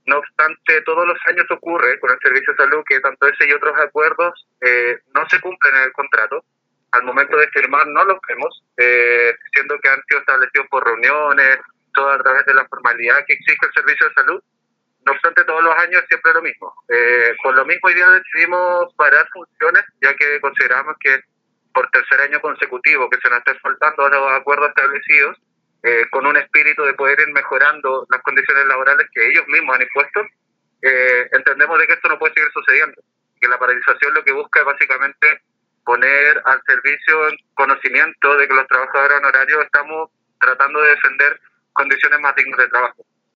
No obstante, todos los años ocurre con el Servicio de Salud que tanto ese y otros acuerdos no se cumplen en el contrato. Al momento de firmar no los vemos, siendo que han sido establecidos por reuniones, todo a través de la formalidad que exige el Servicio de Salud. No obstante, todos los años es siempre lo mismo. Por lo mismo, hoy día decidimos parar funciones, ya que consideramos que por tercer año consecutivo que se nos estén faltando a los acuerdos establecidos, con un espíritu de poder ir mejorando las condiciones laborales que ellos mismos han impuesto, entendemos de que esto no puede seguir sucediendo. Que la paralización lo que busca es básicamente poner al servicio en conocimiento de que los trabajadores honorarios estamos tratando de defender condiciones más dignas de trabajo.